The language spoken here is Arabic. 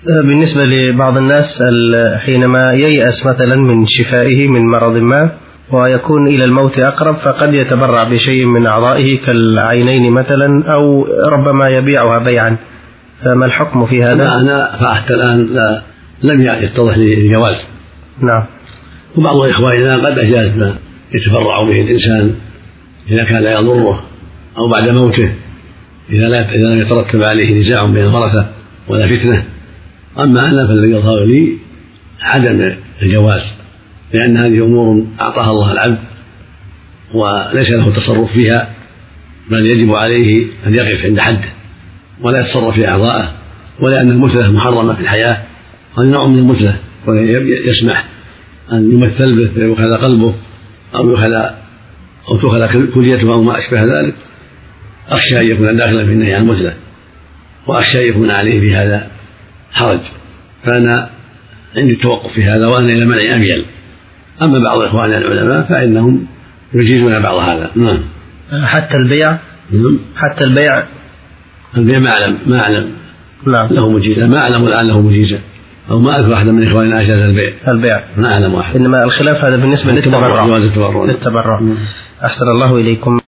بالنسبة لبعض الناس حينما ييأس مثلا من شفائه من مرض ما ويكون إلى الموت أقرب، فقد يتبرع بشيء من أعضائه كالعينين مثلا، أو ربما يبيعها بيعا، فما الحكم في هذا؟ أنا فحتى الآن لم يتضح لي الجواز. نعم. وبعض إخواننا قد أجاز ما يتبرع به الإنسان إذا كان لا يضره أو بعد موته، إذا لم يترتب عليه نزاع بين الورثة ولا فتنة. أما أنا فالذي يظهر لي عدم الجواز، لأن هذه أمور أعطاها الله العبد وليس له تصرف فيها، بل يجب عليه أن يقف عند حده ولا يتصرف في أعضائه، ولأن المثلة محرمة في الحياة، هذا نوع من المثلة، ويسمح أن يمثل به فيؤخذ قلبه أو تؤخذ كليته أو ما أشبه ذلك. أخشى أن يكون داخلا في النهي عن المثلة، وأخشى أن يكون عليه في هذا حرج، فأنا عندي التوقف في هذا، وأنا إلى منع أميل. أما بعض إخواننا العلماء فإنهم يجيزون بعض هذا. نعم. حتى البيع؟ حتى البيع ما أعلم نعم. له مجيزة، ما أعلم الآن له مجيزة، أو ما أذكر أحد من إخواننا أجاز البيع، ما أعلم واحد. إنما الخلاف هذا بالنسبة للتبرع. للتبرع. أحسن الله إليكم.